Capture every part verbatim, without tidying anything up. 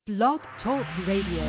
Blog Talk Radio.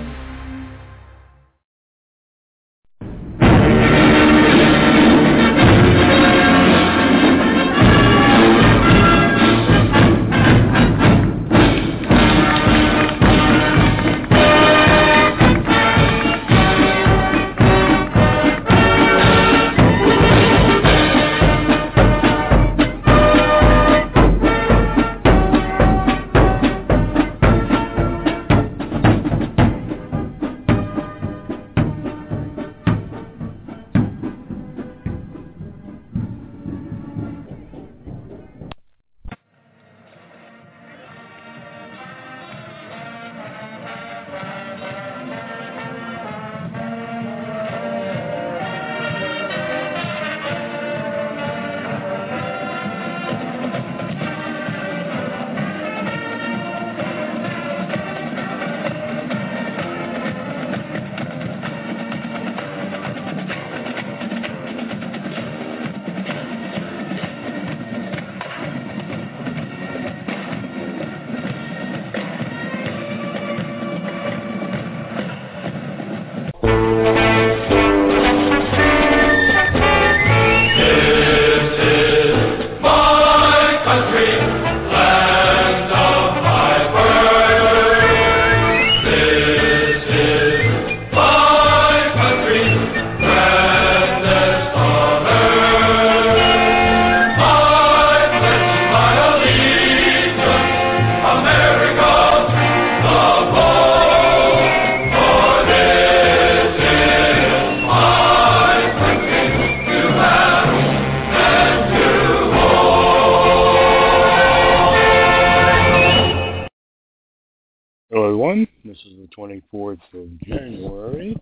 twenty-fourth of January,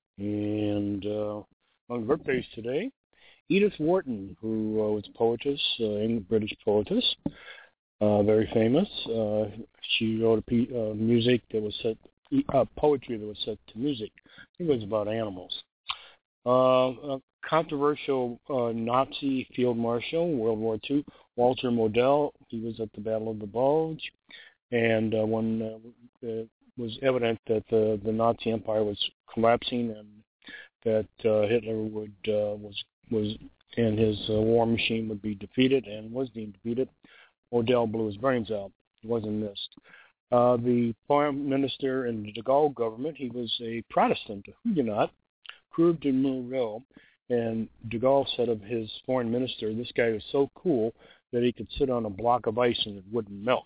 and uh, on birthdays today, Edith Wharton, who uh, was a poetess, uh, British poetess, uh, very famous. Uh, she wrote a pe- uh, music that was set, uh, poetry that was set to music. I think it was about animals. Uh, a controversial uh, Nazi field marshal, World War Two, Walter Model. He was at the Battle of the Bulge, and uh, when uh, uh, was evident that the, the Nazi Empire was collapsing and that uh, Hitler would uh, was was and his uh, war machine would be defeated and was deemed defeated. Model blew his brains out. He wasn't missed. Uh, the foreign minister in the de Gaulle government, he was a Protestant, a Huguenot, Creux de Murau, and de Gaulle said of his foreign minister, this guy was so cool that he could sit on a block of ice and it wouldn't melt.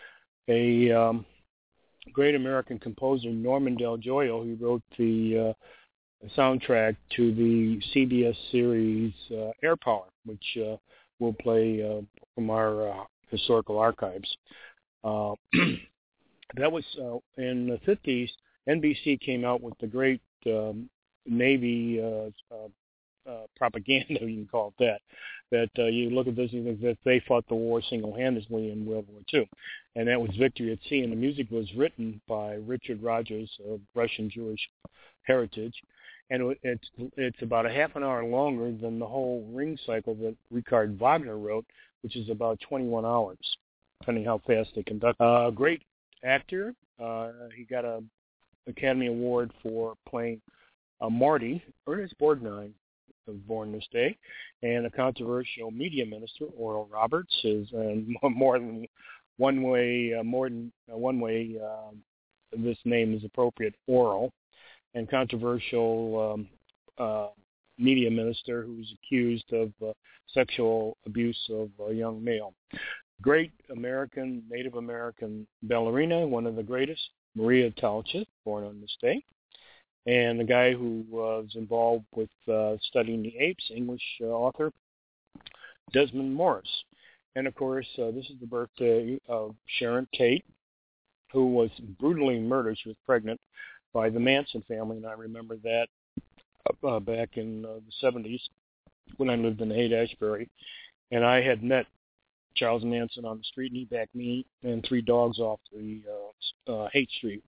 A um, great American composer, Norman Del Gioio, he wrote the uh, soundtrack to the C B S series uh, Air Power, which uh, we'll play uh, from our uh, historical archives. Uh, that was uh, in the fifties. N B C came out with the great um, Navy uh, uh, uh, propaganda, you can call it that, that uh, you look at this and you think that they fought the war single-handedly in World War Two. And that was Victory at Sea, and the music was written by Richard Rogers of Russian Jewish heritage. And it's it's about a half an hour longer than the whole Ring cycle that Richard Wagner wrote, which is about twenty-one hours, depending how fast they conduct. Uh, great actor. Uh, he got an Academy Award for playing uh, Marty. Ernest Borgnine was born this day. And a controversial media minister, Oral Roberts, is uh, more than one way, uh, more than uh, one way uh, this name is appropriate, Oral, and controversial um, uh, media minister who's accused of uh, sexual abuse of a young male. Great American, Native American ballerina, one of the greatest, Maria Talcott, born on this day. And the guy who was involved with uh, studying the apes, English uh, author, Desmond Morris. And, of course, uh, this is the birthday of Sharon Tate, who was brutally murdered. She was pregnant by the Manson family, and I remember that uh, back in uh, the seventies when I lived in Haight-Ashbury. And I had met Charles Manson on the street, and he backed me and three dogs off the uh, uh, Haight Street.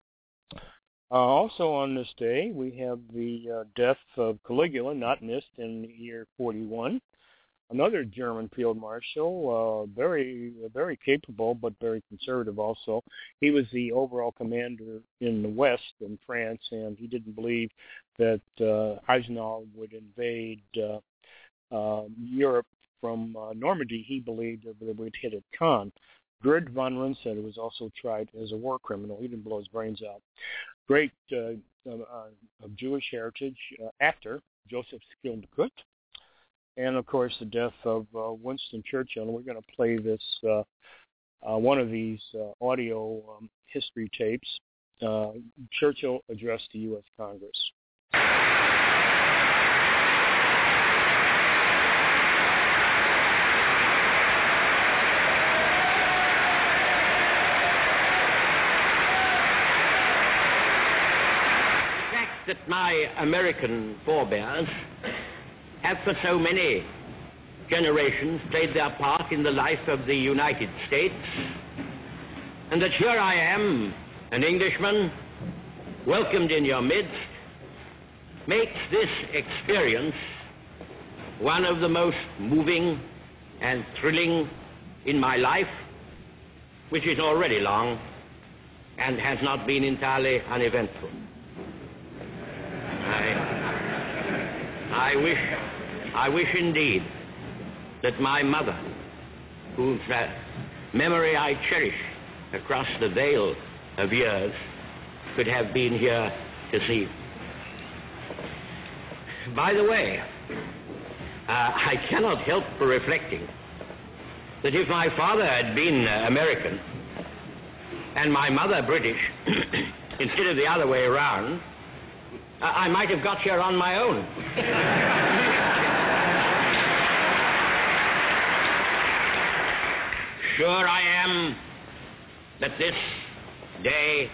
Uh, also on this day, we have the uh, death of Caligula, not missed, in the year forty-one. another German field marshal, uh, very very capable but very conservative also. He was the overall commander in the West in France, and he didn't believe that uh, Eisenhower would invade uh, uh, Europe from uh, Normandy. He believed that they would hit at Caen. Gerd von Rundstedt was also tried as a war criminal. He didn't blow his brains out. Great uh, uh, of Jewish heritage uh, actor, Joseph Schildknecht. And, of course, the death of uh, Winston Churchill. And we're going to play this, uh, uh, one of these uh, audio um, history tapes, uh, Churchill addressed to U S Congress. The fact that my American forebears have for so many generations played their part in the life of the United States, and that here I am, an Englishman, welcomed in your midst, makes this experience one of the most moving and thrilling in my life, which is already long and has not been entirely uneventful. I, I wish I wish indeed that my mother, whose uh, memory I cherish across the veil of years, could have been here to see. By the way, uh, I cannot help for reflecting that if my father had been uh, American and my mother British, instead of the other way around, uh, I might have got here on my own. Sure I am that this day,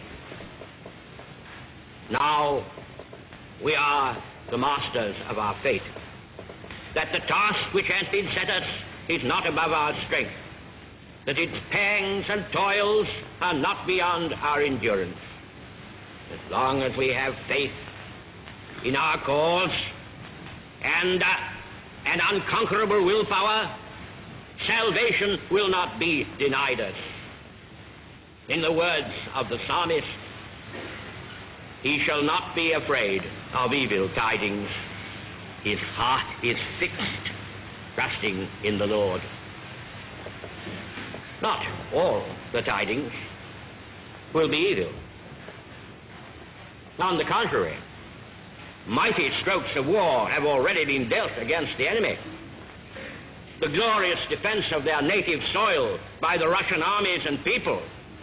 now, we are the masters of our fate, that the task which has been set us is not above our strength, that its pangs and toils are not beyond our endurance. As long as we have faith in our cause and uh, an unconquerable willpower, salvation will not be denied us. In the words of the psalmist, he shall not be afraid of evil tidings. His heart is fixed, trusting in the Lord. Not all the tidings will be evil. On the contrary, mighty strokes of war have already been dealt against the enemy. The glorious defense of their native soil by the Russian armies and people.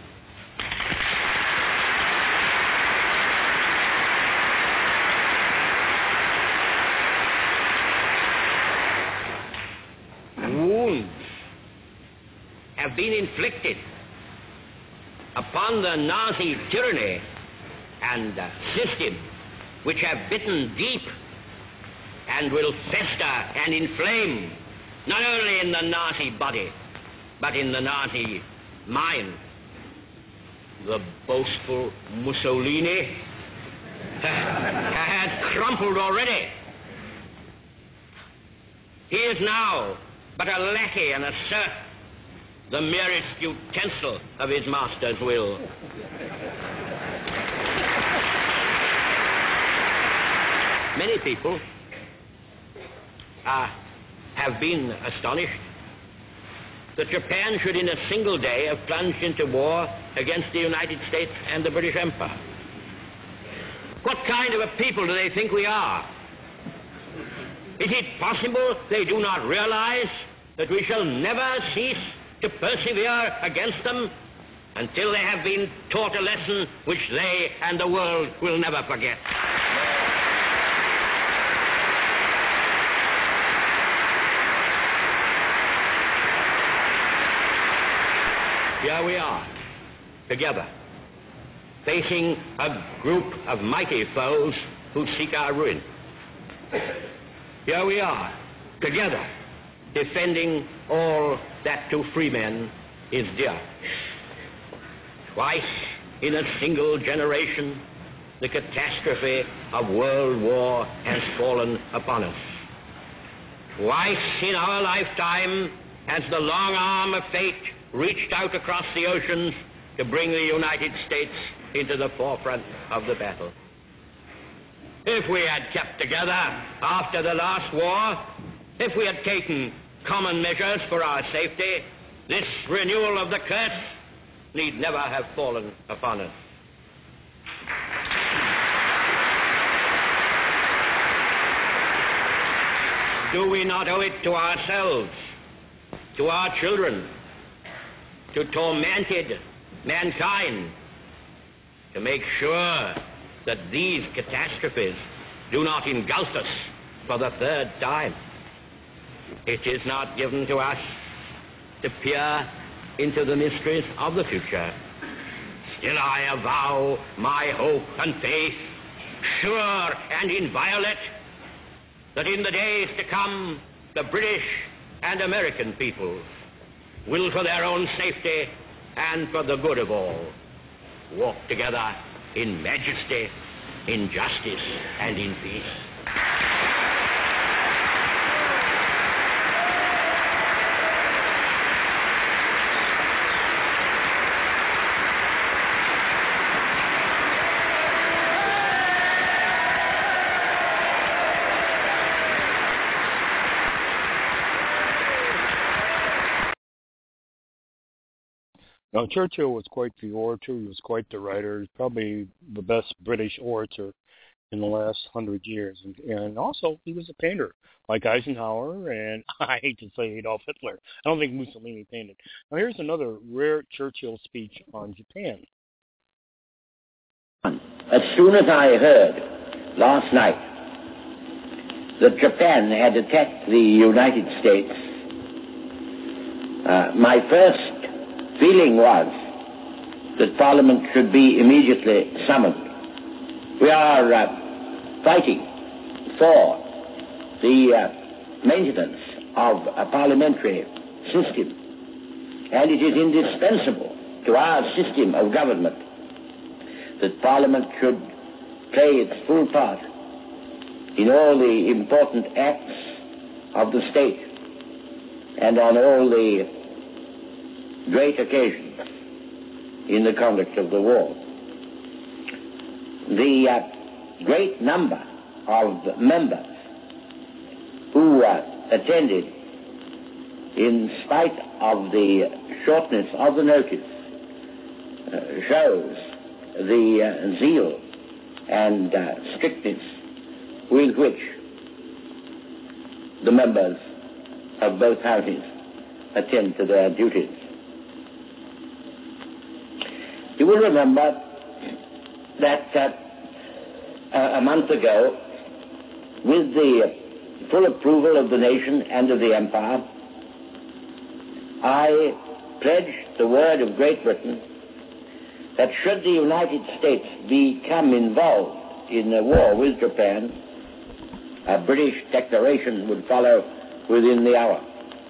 Wounds have been inflicted upon the Nazi tyranny and uh, system, which have bitten deep and will fester and inflame not only in the Nazi body, but in the Nazi mind. The boastful Mussolini has crumpled already. He is now but a lackey and a serf, the merest utensil of his master's will. Many people uh, have been astonished that Japan should in a single day have plunged into war against the United States and the British Empire. What kind of a people do they think we are? Is it possible they do not realize that we shall never cease to persevere against them until they have been taught a lesson which they and the world will never forget? Here we are, together, facing a group of mighty foes who seek our ruin. Here we are, together, defending all that to free men is dear. Twice in a single generation, the catastrophe of world war has fallen upon us. Twice in our lifetime has the long arm of fate reached out across the oceans to bring the United States into the forefront of the battle. If we had kept together after the last war, if we had taken common measures for our safety, this renewal of the curse need never have fallen upon us. Do we not owe it to ourselves, to our children, to tormented mankind, to make sure that these catastrophes do not engulf us for the third time? It is not given to us to peer into the mysteries of the future. Still I avow my hope and faith, sure and inviolate, that in the days to come, the British and American peoples will, for their own safety and for the good of all, walk together in majesty, in justice, and in peace. Now, Churchill was quite the orator. He was quite the writer. He's probably the best British orator in the last hundred years. And, and also, he was a painter, like Eisenhower, and I hate to say Adolf Hitler. I don't think Mussolini painted. Now, here's another rare Churchill speech on Japan. As soon as I heard last night that Japan had attacked the United States, uh, my first feeling was that Parliament should be immediately summoned. We are uh, fighting for the uh, maintenance of a parliamentary system, and it is indispensable to our system of government that Parliament should play its full part in all the important acts of the state and on all the great occasions in the conduct of the war. The uh, great number of members who uh, attended, in spite of the shortness of the notice, uh, shows the uh, zeal and uh, strictness with which the members of both houses attend to their duties. You will remember that uh, a month ago, with the full approval of the nation and of the empire, I pledged the word of Great Britain that should the United States become involved in a war with Japan, a British declaration would follow within the hour.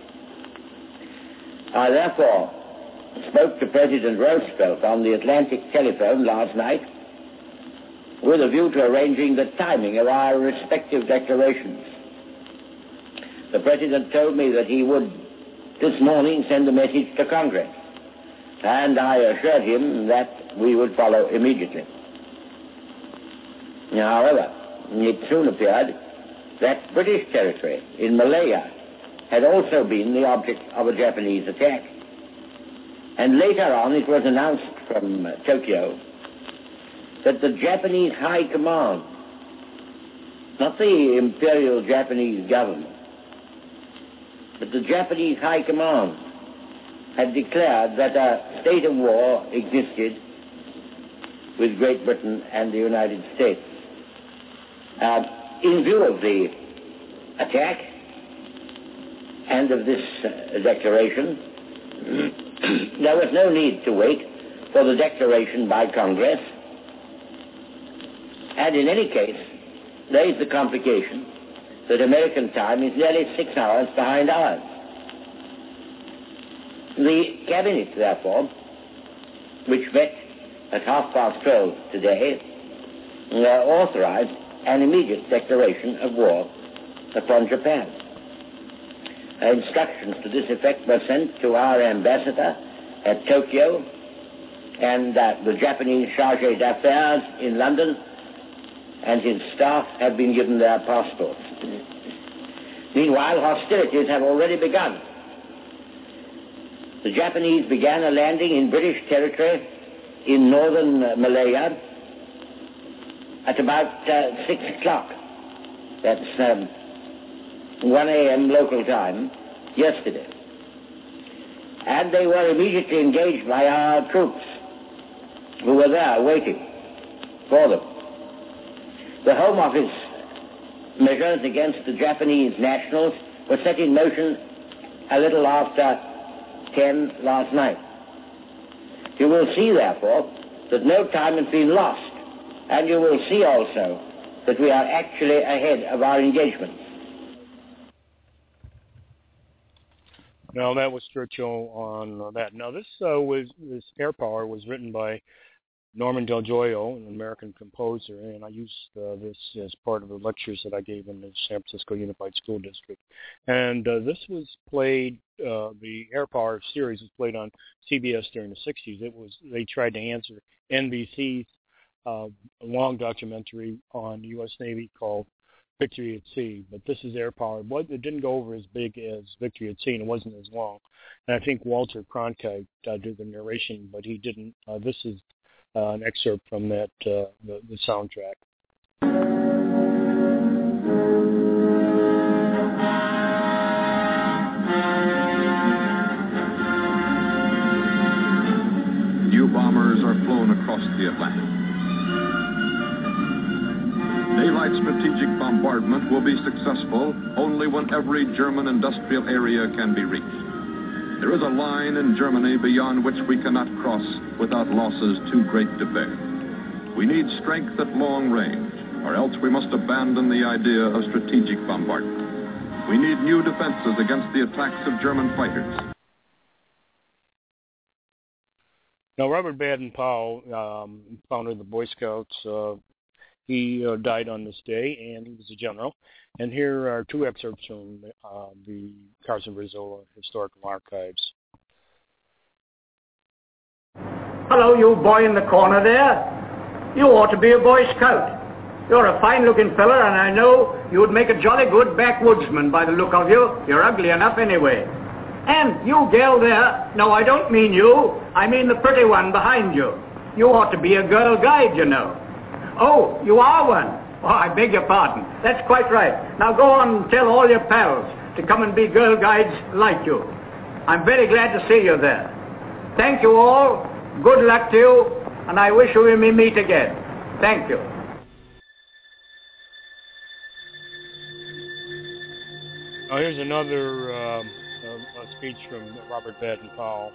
I therefore spoke to President Roosevelt on the Atlantic telephone last night with a view to arranging the timing of our respective declarations. The President told me that he would this morning send a message to Congress, and I assured him that we would follow immediately. However, it soon appeared that British territory in Malaya had also been the object of a Japanese attack. And later on it was announced from uh, Tokyo that the Japanese High Command, not the Imperial Japanese government, but the Japanese High Command had declared that a state of war existed with Great Britain and the United States. Uh, in view of the attack and of this uh, declaration, there was no need to wait for the declaration by Congress, and in any case, there is the complication that American time is nearly six hours behind ours. The Cabinet, therefore, which met at half past twelve today, uh, authorized an immediate declaration of war upon Japan. instructions to this effect were sent to our ambassador at Tokyo and uh, the Japanese chargé d'affaires in London, and his staff have been given their passports. Meanwhile, hostilities have already begun. The Japanese began a landing in British territory in northern uh, Malaya at about uh, six o'clock. That's um, one a.m. local time yesterday. And they were immediately engaged by our troops who were there waiting for them. The Home Office measures against the Japanese nationals were set in motion a little after ten last night. You will see, therefore, that no time has been lost, and you will see also that we are actually ahead of our engagements. Now, that was Churchill on uh, that. Now, this uh, was this Air Power was written by Norman Del Gioio, an American composer, and I used uh, this as part of the lectures that I gave in the San Francisco Unified School District. And uh, this was played, uh, the Air Power series was played on C B S during the sixties. It was, they tried to answer N B C's uh, long documentary on the U S Navy called Victory at Sea, but this is Air Power. It, it didn't go over as big as Victory at Sea, and it wasn't as long. And I think Walter Cronkite uh, did the narration, but he didn't. Uh, this is Uh, an excerpt from that, uh, the, the soundtrack. New bombers are flown across the Atlantic. Daylight strategic bombardment will be successful only when every German industrial area can be reached. There is a line in Germany beyond which we cannot cross without losses too great to bear. We need strength at long range, or else we must abandon the idea of strategic bombardment. We need new defenses against the attacks of German fighters. Now, Robert Baden-Powell, um, founder of the Boy Scouts, uh, he uh, died on this day, and he was a general. And here are two excerpts from uh, the Carson Brizola Historical Archives. Hello, you boy in the corner there. You ought to be a Boy Scout. You're a fine-looking fella, and I know you would make a jolly good backwoodsman by the look of you. You're ugly enough anyway. And you gal there, no, I don't mean you. I mean the pretty one behind you. You ought to be a girl guide, you know. Oh, you are one. Oh, I beg your pardon. That's quite right. Now go on and tell all your pals to come and be girl guides like you. I'm very glad to see you there. Thank you all. Good luck to you, and I wish we may meet again. Thank you. Now here's another uh, uh, speech from Robert Baden-Powell.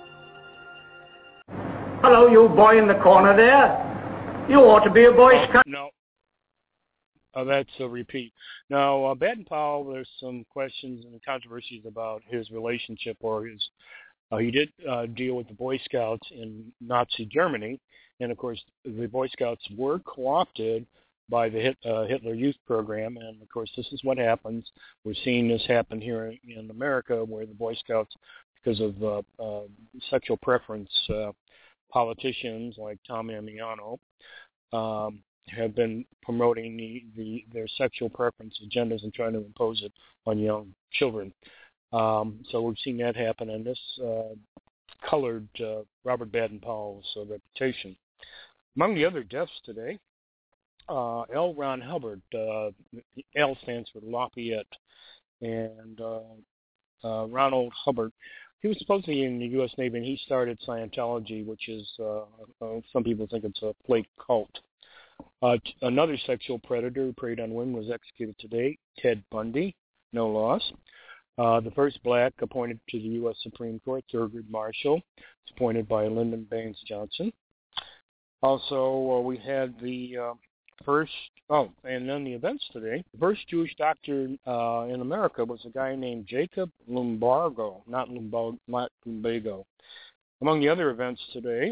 Hello, you boy in the corner there. You ought to be a Boy Scout. Oh, no. Oh, that's a repeat. Now, uh, Baden-Powell, there's some questions and controversies about his relationship, or his, uh, he did uh, deal with the Boy Scouts in Nazi Germany, and of course, the Boy Scouts were co-opted by the Hit, uh, Hitler Youth Program, and of course, this is what happens. We're seeing this happen here in America, where the Boy Scouts, because of uh, uh, sexual preference, uh, politicians like Tom Amiano, um, have been promoting the, the their sexual preference agendas and trying to impose it on young children. Um, so we've seen that happen, and this uh, colored uh, Robert Baden-Powell's uh, reputation. Among the other deaths today, uh, L. Ron Hubbard, uh, L stands for Lafayette, and uh, uh, Ronald Hubbard. He was supposedly in the U S Navy, and he started Scientology, which is, uh, uh, some people think it's a flake cult. Uh, t- another sexual predator who preyed on women was executed today, Ted Bundy, no loss. Uh, the first black appointed to the U S Supreme Court, Thurgood Marshall, was appointed by Lyndon Baines Johnson. Also, uh, we had the uh, first, oh, and then the events today. The first Jewish doctor uh, in America was a guy named Jacob Lumbago, not Lumbago, not Lumbago. Among the other events today,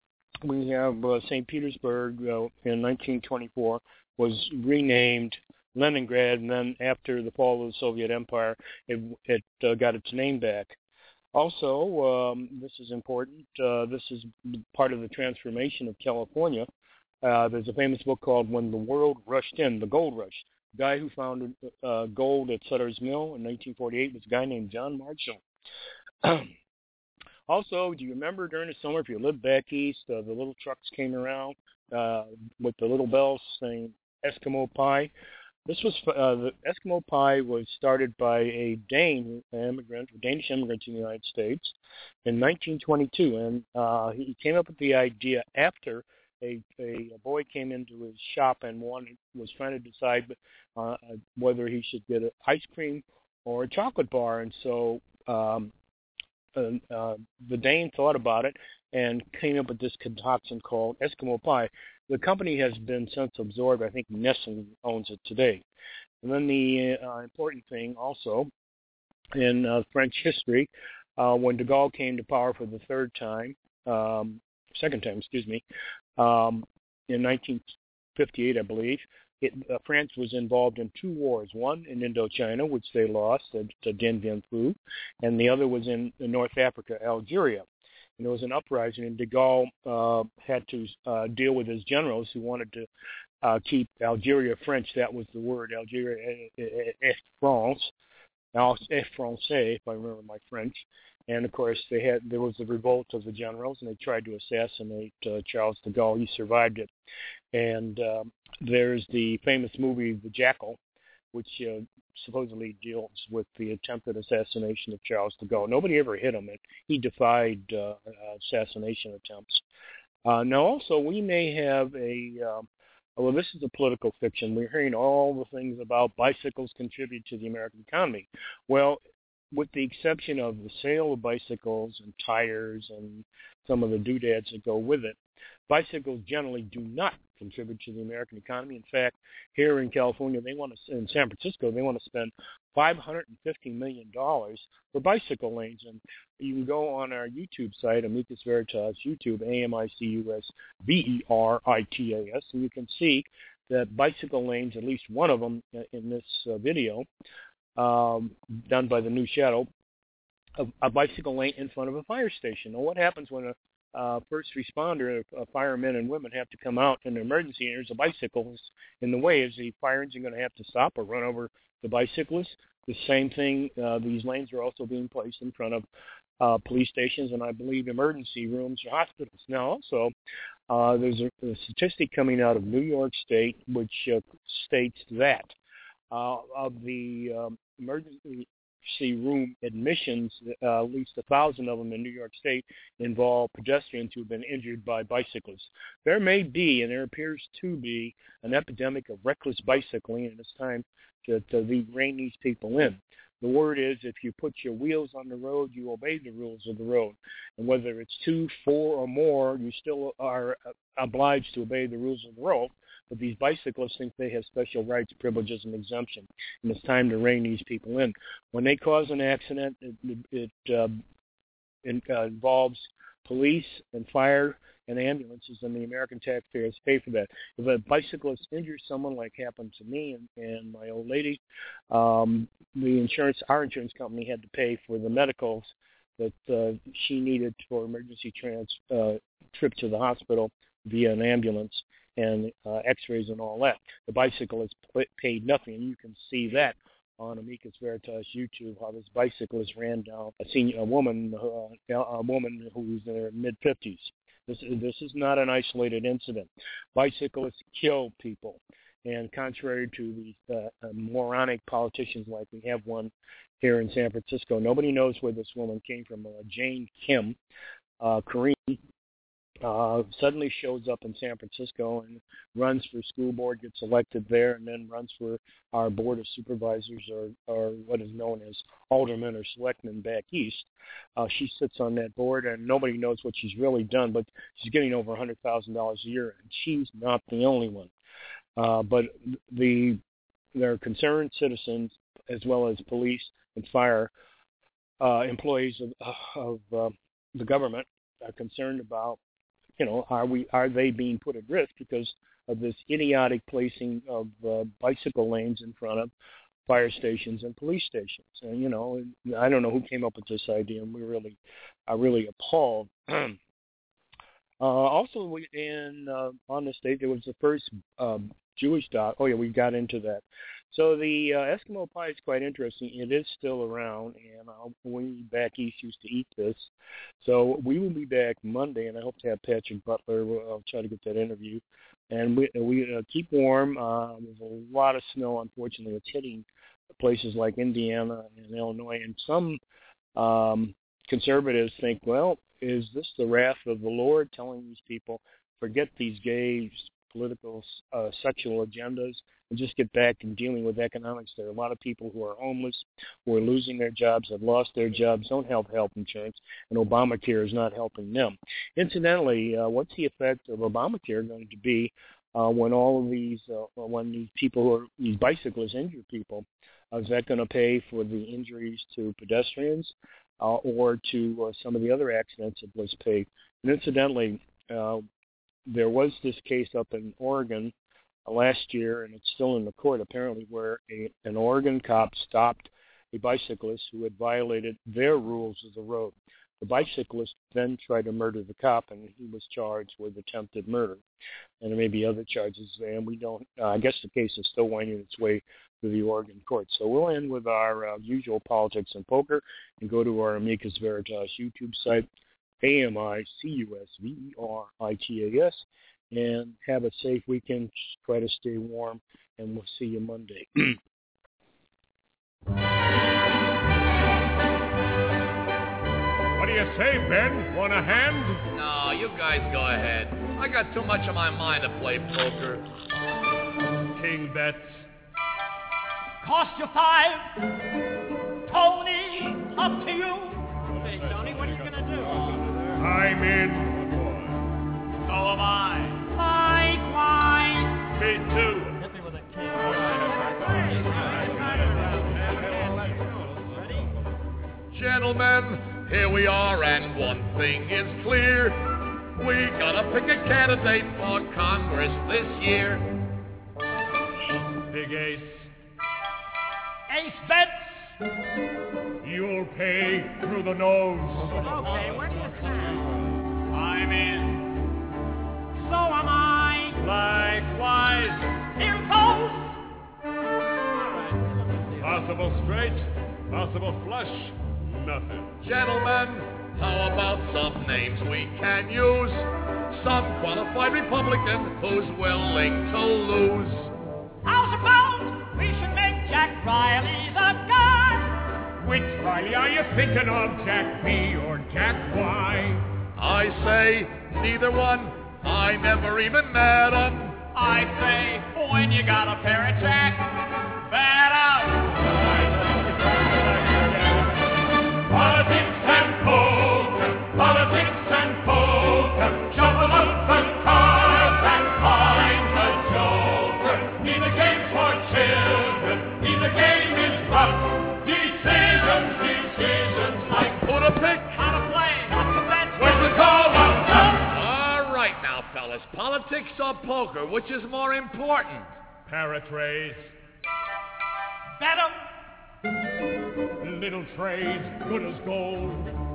we have uh, Saint Petersburg uh, in nineteen twenty-four was renamed Leningrad, and then after the fall of the Soviet Empire, it, it uh, got its name back. Also, um, this is important, uh, this is part of the transformation of California. Uh, there's a famous book called When the World Rushed In, The Gold Rush. The guy who found uh, gold at Sutter's Mill in nineteen forty-eight was a guy named John Marshall. Also, do you remember during the summer, if you lived back east, uh, the little trucks came around uh, with the little bells saying Eskimo Pie? This was uh, the Eskimo Pie was started by a Dane immigrant, a Danish immigrant in the United States in nineteen twenty-two, and uh, he came up with the idea after a, a, a boy came into his shop and wanted, was trying to decide uh, whether he should get an ice cream or a chocolate bar, and so um, uh, uh, the Dane thought about it and came up with this concoction called Eskimo Pie. The company has been since absorbed. I think Nestle owns it today. And then the uh, important thing also in uh, French history, uh, when de Gaulle came to power for the third time, um, second time, excuse me, um, in nineteen fifty-eight, I believe, it, uh, France was involved in two wars, one in Indochina, which they lost to Dien Bien Phu, and the other was in, in North Africa, Algeria. And there was an uprising, and de Gaulle uh, had to uh, deal with his generals who wanted to uh, keep Algeria French. That was the word, Algeria est France, est français, if I remember my French. And, of course, they had there was the revolt of the generals, and they tried to assassinate uh, Charles de Gaulle. He survived it. And um, there's the famous movie, The Jackal, which uh, supposedly deals with the attempted assassination of Charles de Gaulle. Nobody ever hit him. He defied uh, assassination attempts. Uh, now, also, we may have a, um, well, this is a political fiction. We're hearing all the things about bicycles contribute to the American economy. Well, with the exception of the sale of bicycles and tires and some of the doodads that go with it, bicycles generally do not contribute to the American economy. In fact, here in California, they want to, in San Francisco, they want to spend five hundred fifty million dollars for bicycle lanes. And you can go on our YouTube site, Amicus Veritas YouTube, A M I C U S V E R I T A S, and you can see that bicycle lanes, at least one of them in this uh, video, um, done by the New Shadow, a, a bicycle lane in front of a fire station. Now, what happens when a Uh, first responder, uh, firemen and women have to come out in an emergency and there's a bicycle in the way? Is the fire engine going to have to stop or run over the bicyclist? The same thing, uh, these lanes are also being placed in front of uh, police stations and I believe emergency rooms or hospitals. Now also, uh, there's a, a statistic coming out of New York State which uh, states that uh, of the um, emergency room admissions, uh, at least a thousand of them in New York State involve pedestrians who have been injured by bicyclists. There may be, and there appears to be, an epidemic of reckless bicycling, and it's time to, to rein these people in. The word is, if you put your wheels on the road, you obey the rules of the road. And whether it's two, four, or more, you still are obliged to obey the rules of the road. But these bicyclists think they have special rights, privileges, and exemption. And it's time to rein these people in. When they cause an accident, it, it, uh, it uh, involves police and fire and ambulances, and the American taxpayers pay for that. If a bicyclist injures someone, like happened to me and, and my old lady, um, the insurance, our insurance company had to pay for the medicals that uh, she needed for emergency trans uh, trip to the hospital via an ambulance and uh, X-rays and all that. The bicyclist paid nothing, and you can see that on Amicus Veritas YouTube, how this bicyclist ran down a senior, a woman, uh, a woman who was in her mid fifties. This is, this is not an isolated incident. Bicyclists kill people, and contrary to these uh, uh, moronic politicians like we have one here in San Francisco, nobody knows where this woman came from. Uh, Jane Kim, uh, Korean, uh, suddenly shows up in San Francisco and runs for school board, gets elected there, and then runs for our board of supervisors, or, or what is known as aldermen or selectmen back east. Uh, she sits on that board, and nobody knows what she's really done, but she's getting over one hundred thousand dollars a year, and she's not the only one. Uh, but the there are concerned citizens, as well as police and fire uh, employees of, of uh, the government, are concerned about you know, are we are they being put at risk because of this idiotic placing of uh, bicycle lanes in front of fire stations and police stations? And, you know, I don't know who came up with this idea, and we really are really appalled. uh, also, in uh, on the state, there was the first um, Jewish doc. Oh, yeah, we got into that. So the uh, Eskimo pie is quite interesting. It is still around, and I'll, when we back east used to eat this. So we will be back Monday, and I hope to have Patrick Butler. I'll try to get that interview. And we we uh, keep warm. Uh, there's a lot of snow, unfortunately. It's hitting places like Indiana and Illinois. And some um, conservatives think, well, is this the wrath of the Lord telling these people, forget these gay political uh, sexual agendas and just get back and dealing with economics? There are a lot of people who are homeless, who are losing their jobs, have lost their jobs, don't have health insurance, and Obamacare is not helping them. Incidentally, uh, what's the effect of Obamacare going to be uh, when all of these, uh, when these people who are, these bicyclists injure people? Uh, is that going to pay for the injuries to pedestrians uh, or to uh, some of the other accidents that was paid? And incidentally, uh, there was this case up in Oregon uh, last year, and it's still in the court apparently, where a, an Oregon cop stopped a bicyclist who had violated their rules of the road. The bicyclist then tried to murder the cop, and he was charged with attempted murder. And there may be other charges, and we don't, uh, I guess the case is still winding its way through the Oregon courts. So we'll end with our uh, usual politics and poker and go to our Amicus Veritas YouTube site, A M I C U S V E R I T A S, and have a safe weekend. Try to stay warm, and we'll see you Monday. What do you say, Ben? Want a hand? No, you guys go ahead. I got too much on my mind to play poker. King bets. Cost you five. Tony, up to you. Hey, Tony, what are you going to do? I'm in. So am I. Likewise. Me too. Hit me with a king. Ready? Gentlemen, here we are, and one thing is clear. We gotta pick a candidate for Congress this year. Big ace. Ace bets. You'll pay through the nose. Okay, where do you stand? I'm in. So am I. Likewise. Here goes. Possible straight, possible flush, nothing. Gentlemen, how about some names we can use? Some qualified Republican who's willing to lose. How's about we should make Jack Riley the guy? Which Riley are you thinking of, Jack B or Jack Y? I say neither one. I never even met him. I say when you got a pair of Jack, bet up. Politics and poker, politics and poker, shuffle up the cards and find the joker. Neither game's for children, neither game is rough. Decisions, decisions like Who to pick? How to play, how to bet, where's the call of love? All right now, fellas. Politics or poker, which is more important? Paratrays, bet 'em. little trades, good as gold.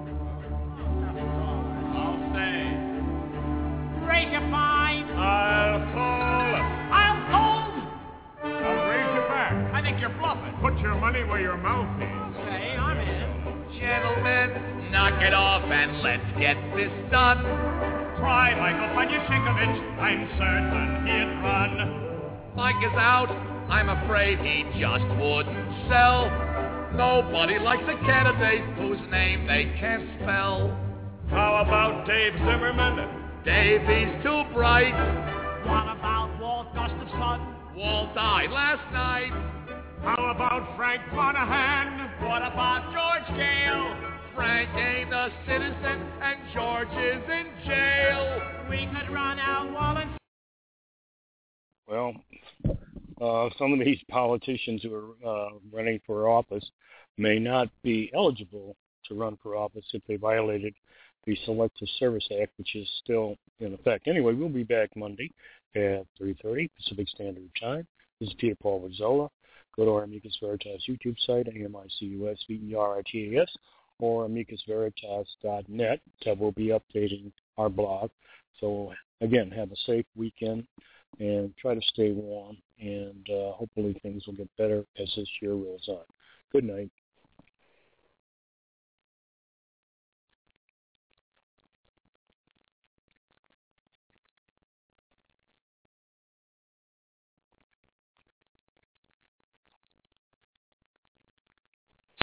I'll stay. Raise your fine. I'll call. I'll hold. I'll raise your back. I think you're bluffing. Put your money where your mouth is. Okay, I'm in. Gentlemen, knock it off and let's get this done. Try Michael Panyashikovich. I'm certain he'd run. Mike is out. I'm afraid he just wouldn't sell. Nobody likes a candidate whose name they can't spell. How about Dave Zimmerman? Davey's too bright. What about Walt Gustafson? Walt died last night. How about Frank Monahan? What about George Gale? Frank ain't a citizen and George is in jail. We could run out Wallace. Well, uh, some of these politicians who are uh, running for office may not be eligible to run for office if they violated the Selective Service Act, which is still in effect. Anyway, we'll be back Monday at three thirty Pacific Standard Time. This is Peter Paul Rizzola. Go to our Amicus Veritas YouTube site, A M I C U S V E R I T A S, or amicus veritas dot net. That will be updating our blog. So, again, have a safe weekend and try to stay warm, and uh, hopefully things will get better as this year rolls on. Good night.